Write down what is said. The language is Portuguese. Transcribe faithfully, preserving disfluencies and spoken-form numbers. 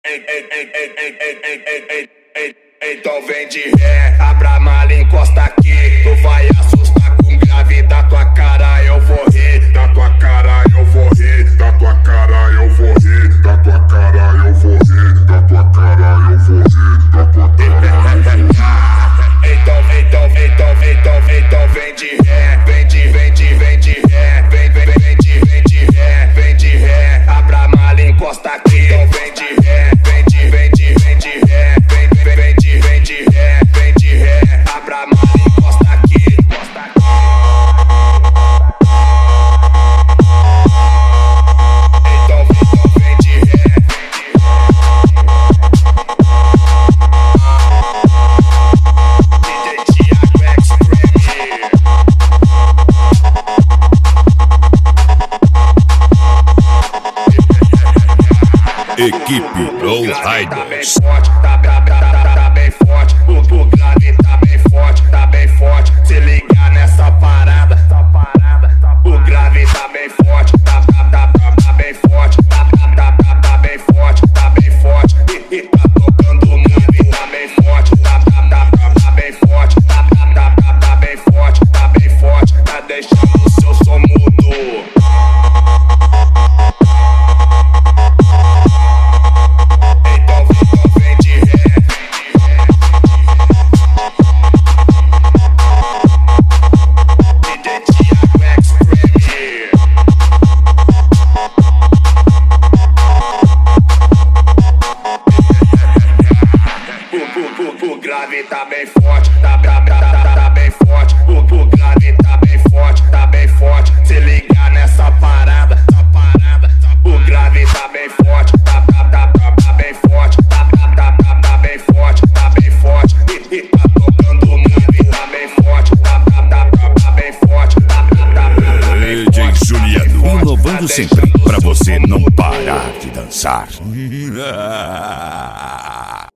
Então vem de ré, abra a mala e encosta aqui. Tu vai assustar com grave da tua cara, eu vou rir. Da tua cara eu vou rir. Da tua cara eu vou rir. Da tua cara eu vou rir. Da tua cara eu vou rir. Da tua cara. Então, então, então, então, então vem de ré, vem de, vem de, vem de ré, vem, vem, vem de, vem de ré, vem de ré, abra a mala e encosta aqui. Então vem de ré, vem de, vem de, vem de ré, vem, vem, vem de, vem de ré, vem de ré, abra a mala e encosta aqui, encosta aqui. Então, então vem de ré, D J Thiago Extreme. Equipe Low Riders. Tá, tá, tá, tá bem forte, o, o grave tá bem forte, tá bem forte. Se ligar nessa parada, essa parada, o grave tá bem forte, tá, tá, tá, tá, tá bem forte, tá, tá, tá, tá, tá bem forte, tá bem forte. E, e tá tocando o grave, tá bem forte, tá, tá, tá, tá, tá bem forte, tá, tá, tá, tá, tá bem forte, tá bem forte. Tá deixando o seu som mudo. O grave tá bem forte, tá, tá, tá, tá, tá bem forte. O, o grave tá bem forte, tá bem forte. Se ligar nessa parada, essa parada. O grave tá bem forte, tá, tá, tá, tá, tá bem forte, tá, tá, tá, tá, tá bem forte, tá bem forte. E, e tá tocando o grave, tá bem forte, tá, tá, tá, tá, tá bem forte, tá, tá, tá, tá bem forte. D J Juliano, inovando sempre pra você não parar de dançar.